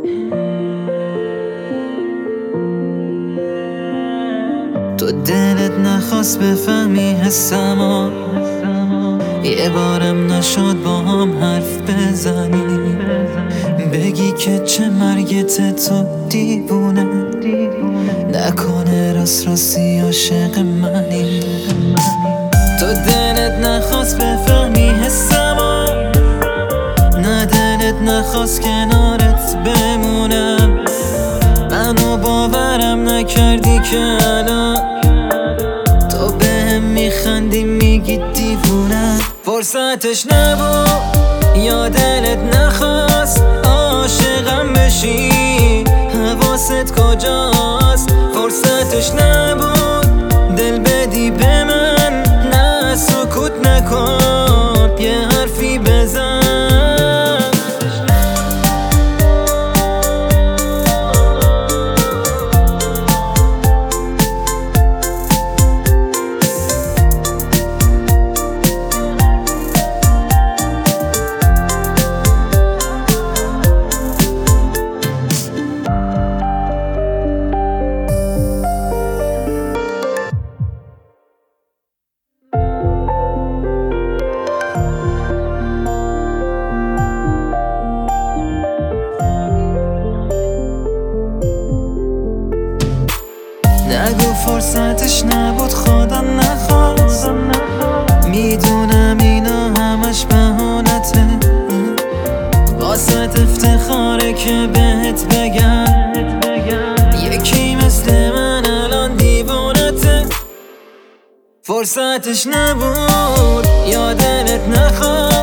تو دلت نخواست بفهمی حسمو، یه بارم نشد با هم حرف بزنی، بگی که چه مرگت تو دیوونه، نکنه راست راستی عاشق منی. تو دلت نخواست بفهمی حسمو، نه دلت نخواست کنارت بمونم، منو باورم نکردی که الان تو بهم میخندی میگی دیوونه. فرصتش نبود یا دلت نخواست عاشقم بشی، حواست کجاست؟ فرصتش نبود دل بدی به من، نه سکوت نکن یه حرفی بزن. نگو فرصتش نبود خدا نخواست، میدونم اینا همش بهانته، واسه افتخاره که بهت بگم یکی مثل من الان دیوونته. فرصتش نبود یا دلت نخواست